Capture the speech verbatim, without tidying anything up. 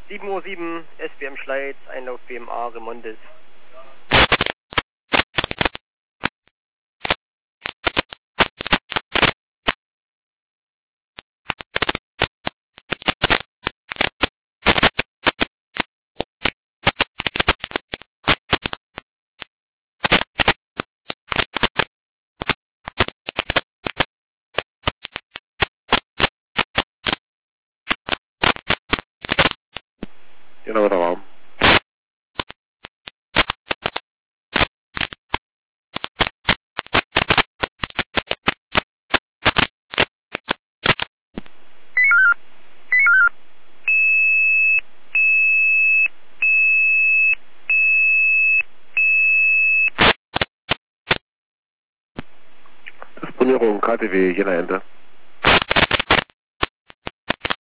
sieben Uhr sieben, S B M Schleiz, Einlauf B M A, Remondes. Genau, der Raum. Disponierung K T W, Jena Ente.